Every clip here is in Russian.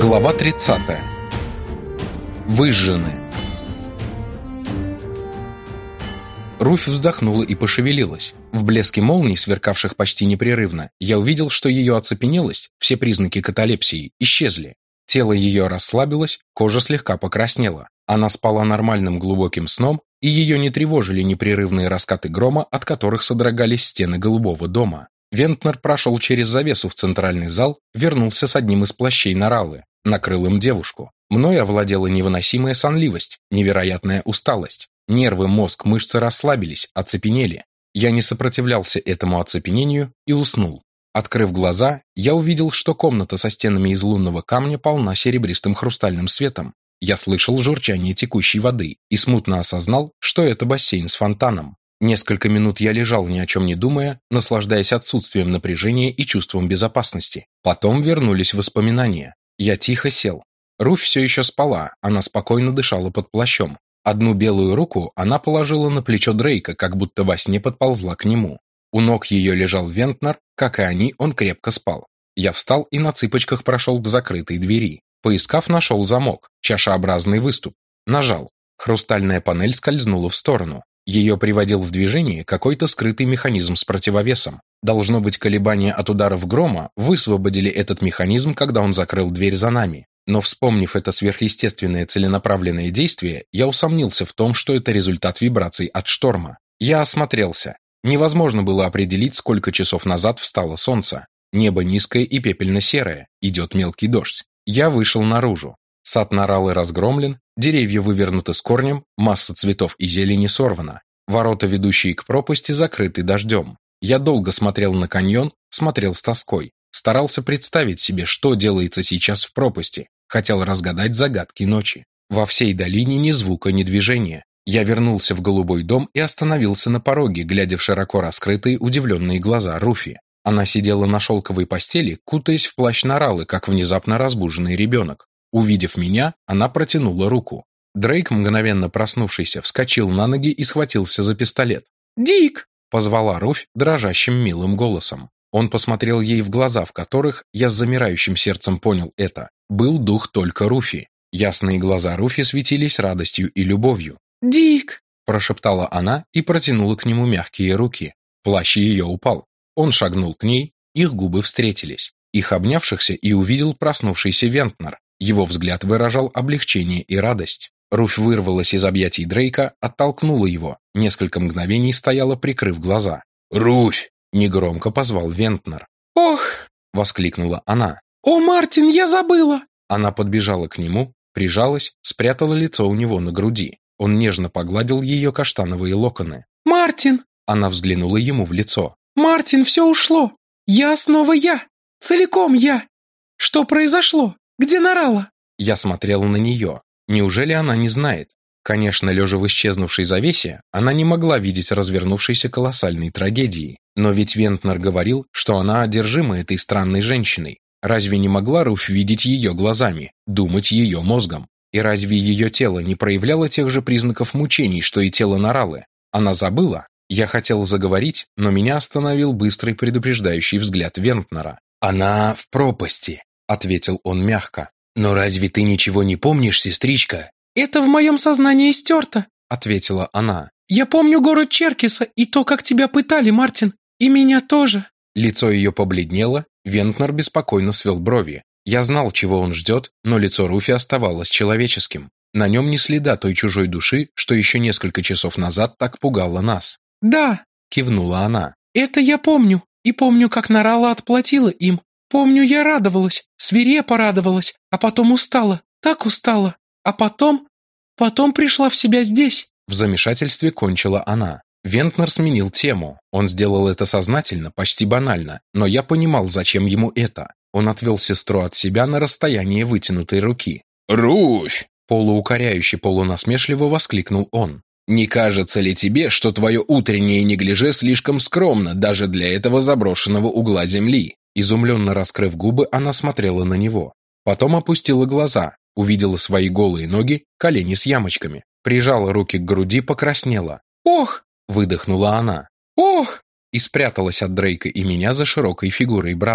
Глава 30. Выжжены. Руфь вздохнула и пошевелилась. В блеске молний, сверкавших почти непрерывно, я увидел, что ее оцепенелость, все признаки каталепсии, исчезли. Тело ее расслабилось, кожа слегка покраснела. Она спала нормальным глубоким сном, и ее не тревожили непрерывные раскаты грома, от которых содрогались стены голубого дома. Вентнер прошел через завесу в центральный зал, вернулся с одним из плащей Наралы, накрыл им девушку. Мною овладела невыносимая сонливость, невероятная усталость. Нервы, мозг, мышцы расслабились, оцепенели. Я не сопротивлялся этому оцепенению и уснул. Открыв глаза, я увидел, что комната со стенами из лунного камня полна серебристым хрустальным светом. Я слышал журчание текущей воды и смутно осознал, что это бассейн с фонтаном. Несколько минут я лежал, ни о чем не думая, наслаждаясь отсутствием напряжения и чувством безопасности. Потом вернулись воспоминания. Я тихо сел. Руфь все еще спала, она спокойно дышала под плащом. Одну белую руку она положила на плечо Дрейка, как будто во сне подползла к нему. У ног ее лежал Вентнер, как и они, он крепко спал. Я встал и на цыпочках прошел к закрытой двери. Поискав, нашел замок, чашеобразный выступ. Нажал. Хрустальная панель скользнула в сторону. Ее приводил в движение какой-то скрытый механизм с противовесом. Должно быть, колебания от ударов грома высвободили этот механизм, когда он закрыл дверь за нами. Но вспомнив это сверхъестественное целенаправленное действие, я усомнился в том, что это результат вибраций от шторма. Я осмотрелся. Невозможно было определить, сколько часов назад встало солнце. Небо низкое и пепельно-серое, идет мелкий дождь. Я вышел наружу. Сад Наралы разгромлен, деревья вывернуты с корнем, масса цветов и зелени сорвана. Ворота, ведущие к пропасти, закрыты дождем. Я долго смотрел на каньон, смотрел с тоской. Старался представить себе, что делается сейчас в пропасти. Хотел разгадать загадки ночи. Во всей долине ни звука, ни движения. Я вернулся в голубой дом и остановился на пороге, глядя в широко раскрытые, удивленные глаза Руфи. Она сидела на шелковой постели, кутаясь в плащ Наралы, как внезапно разбуженный ребенок. Увидев меня, она протянула руку. Дрейк, мгновенно проснувшийся, вскочил на ноги и схватился за пистолет. «Дик!» — позвала Руфь дрожащим милым голосом. Он посмотрел ей в глаза, в которых, я с замирающим сердцем понял это, был дух только Руфи. Ясные глаза Руфи светились радостью и любовью. «Дик!» – прошептала она и протянула к нему мягкие руки. Плащ ее упал. Он шагнул к ней, их губы встретились. Их обнявшихся и увидел проснувшийся Вентнер. Его взгляд выражал облегчение и радость. Руфь вырвалась из объятий Дрейка, оттолкнула его. Несколько мгновений стояла, прикрыв глаза. «Руфь!» – негромко позвал Вентнер. «Ох!» – воскликнула она. «О, Мартин, я забыла!» Она подбежала к нему, прижалась, спрятала лицо у него на груди. Он нежно погладил ее каштановые локоны. «Мартин!» – она взглянула ему в лицо. «Мартин, все ушло! Я снова я! Целиком я! Что произошло? Где Нарала?» Я смотрел на нее. Неужели она не знает? Конечно, лежа в исчезнувшей завесе, она не могла видеть развернувшейся колоссальной трагедии. Но ведь Вентнер говорил, что она одержима этой странной женщиной. Разве не могла Руфь видеть ее глазами, думать ее мозгом? И разве ее тело не проявляло тех же признаков мучений, что и тело Наралы? Она забыла? Я хотел заговорить, но меня остановил быстрый предупреждающий взгляд Вентнера. «Она в пропасти», — ответил он мягко. «Но разве ты ничего не помнишь, сестричка?» «Это в моем сознании стерто», — ответила она. «Я помню город Черкиса и то, как тебя пытали, Мартин. И меня тоже». Лицо ее побледнело, Вентнер беспокойно свел брови. Я знал, чего он ждет, но лицо Руфи оставалось человеческим. На нем ни следа той чужой души, что еще несколько часов назад так пугало нас. «Да», — кивнула она, — «это я помню. И помню, как Нарала отплатила им. Помню, я радовалась, свирепо радовалась, а потом устала, так устала. А потом пришла в себя здесь». В замешательстве кончила она. Вентнер сменил тему. Он сделал это сознательно, почти банально, но я понимал, зачем ему это. Он отвел сестру от себя на расстояние вытянутой руки. «Руфь!» – полуукоряюще, полунасмешливо воскликнул он. «Не кажется ли тебе, что твое утреннее неглиже слишком скромно даже для этого заброшенного угла земли?» Изумленно раскрыв губы, она смотрела на него. Потом опустила глаза, увидела свои голые ноги, колени с ямочками. Прижала руки к груди, покраснела. «Ох!» – выдохнула она. «Ох!» – и спряталась от Дрейка и меня за широкой фигурой брата.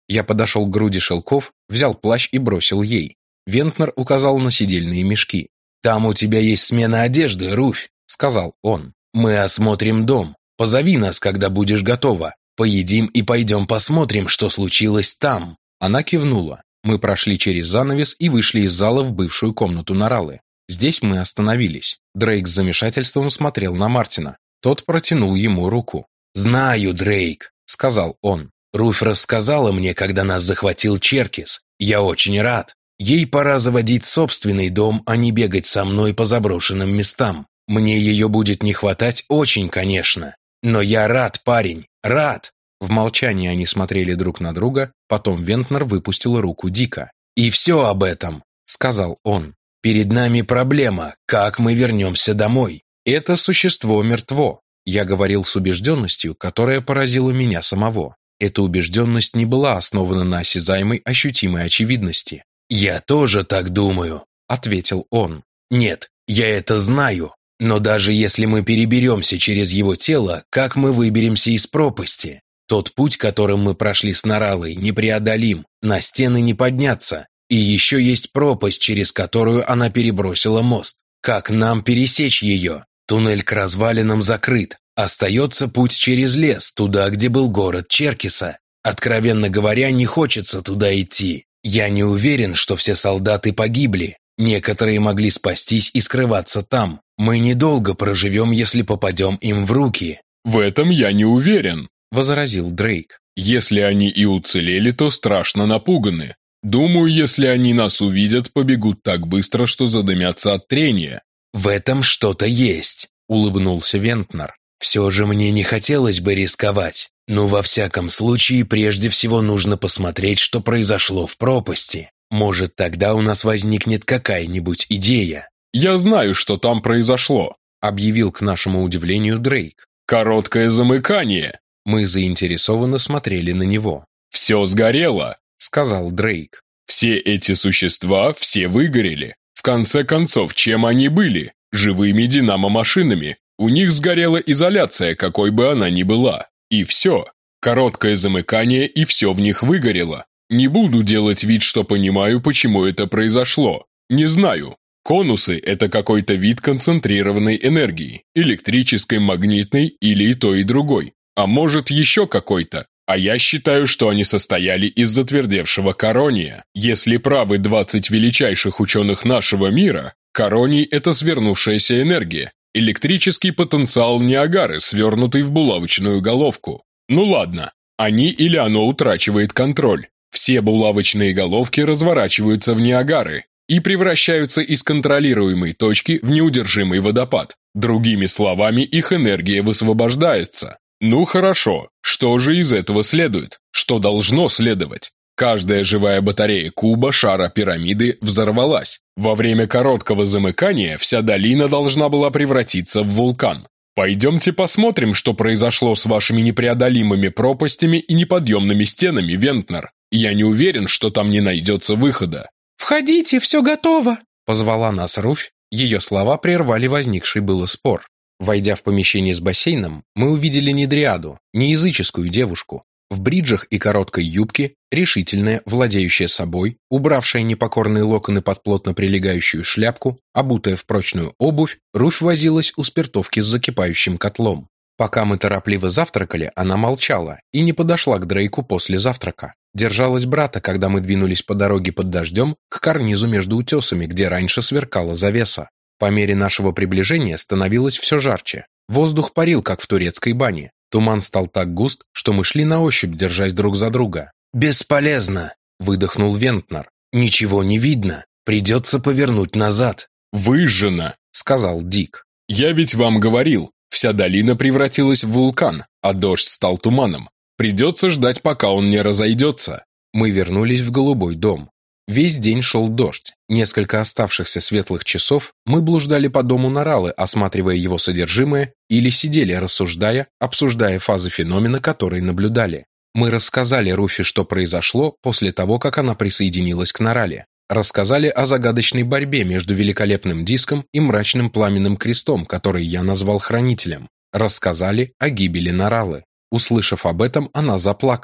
Я подошел к груди шелков, взял плащ и бросил ей. Вентнер указал на сидельные мешки. «Там у тебя есть смена одежды, Руфь», — сказал он. «Мы осмотрим дом. Позови нас, когда будешь готова. Поедим и пойдем посмотрим, что случилось там». Она кивнула. Мы прошли через занавес и вышли из зала в бывшую комнату Наралы. Здесь мы остановились. Дрейк с замешательством смотрел на Мартина. Тот протянул ему руку. «Знаю, Дрейк», — сказал он. «Руфь рассказала мне, когда нас захватил Черкис. Я очень рад. Ей пора заводить собственный дом, а не бегать со мной по заброшенным местам. Мне ее будет не хватать очень, конечно. Но я рад, парень, рад». В молчании они смотрели друг на друга, потом Вентнер выпустил руку Дика. «И все об этом», — сказал он. «Перед нами проблема, как мы вернемся домой. Это существо мертво». Я говорил с убежденностью, которая поразила меня самого. Эта убежденность не была основана на осязаемой, ощутимой очевидности. «Я тоже так думаю», — ответил он. «Нет, я это знаю. Но даже если мы переберемся через его тело, как мы выберемся из пропасти? Тот путь, которым мы прошли с Наралой, непреодолим, на стены не подняться. И еще есть пропасть, через которую она перебросила мост. Как нам пересечь ее? Туннель к развалинам закрыт. Остается путь через лес, туда, где был город Черкиса. Откровенно говоря, не хочется туда идти. Я не уверен, что все солдаты погибли. Некоторые могли спастись и скрываться там. Мы недолго проживем, если попадем им в руки». «В этом я не уверен», — возразил Дрейк. «Если они и уцелели, то страшно напуганы. Думаю, если они нас увидят, побегут так быстро, что задымятся от трения». «В этом что-то есть», — улыбнулся Вентнер. «Все же мне не хотелось бы рисковать. Но во всяком случае, прежде всего нужно посмотреть, что произошло в пропасти. Может, тогда у нас возникнет какая-нибудь идея». «Я знаю, что там произошло», — объявил к нашему удивлению Дрейк. «Короткое замыкание». Мы заинтересованно смотрели на него. «Все сгорело», — сказал Дрейк. «Все эти существа, все выгорели. В конце концов, чем они были? Живыми динамо-машинами. У них сгорела изоляция, какой бы она ни была. И все. Короткое замыкание, и все в них выгорело. Не буду делать вид, что понимаю, почему это произошло. Не знаю. Конусы – это какой-то вид концентрированной энергии. Электрической, магнитной или и то, и другой. А может, еще какой-то. А я считаю, что они состояли из затвердевшего корония. Если правы 20 величайших ученых нашего мира, короний – это свернувшаяся энергия. Электрический потенциал Ниагары, свернутый в булавочную головку. Ну ладно, они или оно утрачивает контроль. Все булавочные головки разворачиваются в Ниагары и превращаются из контролируемой точки в неудержимый водопад. Другими словами, их энергия высвобождается. Ну хорошо, что же из этого следует? Что должно следовать? Каждая живая батарея куба, шара, пирамиды взорвалась. Во время короткого замыкания вся долина должна была превратиться в вулкан. Пойдемте посмотрим, что произошло с вашими непреодолимыми пропастями и неподъемными стенами, Вентнер. Я не уверен, что там не найдется выхода». «Входите, все готово», — позвала нас Руфь. Ее слова прервали возникший было спор. Войдя в помещение с бассейном, мы увидели не дриаду, не языческую девушку. В бриджах и короткой юбке, решительная, владеющая собой, убравшая непокорные локоны под плотно прилегающую шляпку, обутая в прочную обувь, Руфь возилась у спиртовки с закипающим котлом. Пока мы торопливо завтракали, она молчала и не подошла к Дрейку после завтрака. Держалась брата, когда мы двинулись по дороге под дождем к карнизу между утесами, где раньше сверкала завеса. По мере нашего приближения становилось все жарче. Воздух парил, как в турецкой бане. Туман стал так густ, что мы шли на ощупь, держась друг за друга. «Бесполезно!» – выдохнул Вентнер. «Ничего не видно. Придется повернуть назад». «Выжжено!» – сказал Дик. «Я ведь вам говорил, вся долина превратилась в вулкан, а дождь стал туманом. Придется ждать, пока он не разойдется». Мы вернулись в голубой дом. Весь день шел дождь. Несколько оставшихся светлых часов мы блуждали по дому Наралы, осматривая его содержимое, или сидели, рассуждая, обсуждая фазы феномена, которые наблюдали. Мы рассказали Руфи, что произошло после того, как она присоединилась к Нарале. Рассказали о загадочной борьбе между великолепным диском и мрачным пламенным крестом, который я назвал хранителем. Рассказали о гибели Наралы. Услышав об этом, она заплакала.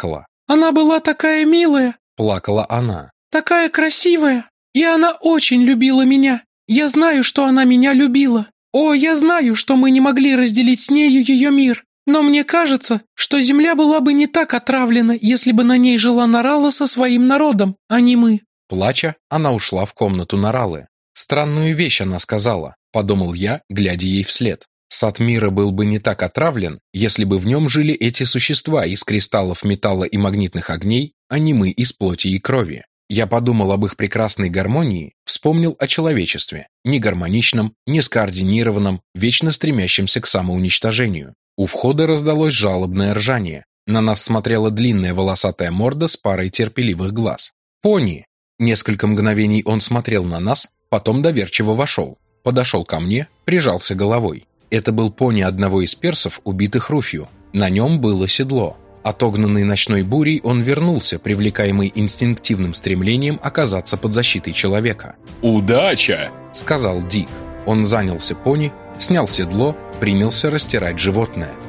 Она была такая милая, плакала она. такая красивая, и она очень любила меня. Я знаю, что она меня любила. О, я знаю, что мы не могли разделить с нею ее мир. Но мне кажется, что земля была бы не так отравлена, если бы на ней жила Нарала со своим народом, а не мы». Плача, она ушла в комнату Наралы. Странную вещь она сказала, подумал я, глядя ей вслед. Сад мира был бы не так отравлен, если бы в нем жили эти существа из кристаллов металла и магнитных огней, а не мы из плоти и крови. Я подумал об их прекрасной гармонии, вспомнил о человечестве, негармоничном, нескоординированном, вечно стремящемся к самоуничтожению. У входа раздалось жалобное ржание. На нас смотрела длинная волосатая морда с парой терпеливых глаз. «Пони!» Несколько мгновений он смотрел на нас, потом доверчиво вошел. Подошел ко мне, прижался головой. Это был пони одного из персов, убитых Руфью. На нем было седло. Отогнанный ночной бурей, он вернулся, привлекаемый инстинктивным стремлением оказаться под защитой человека. «Удача!» — сказал Дик. Он занялся пони, снял седло, принялся растирать животное.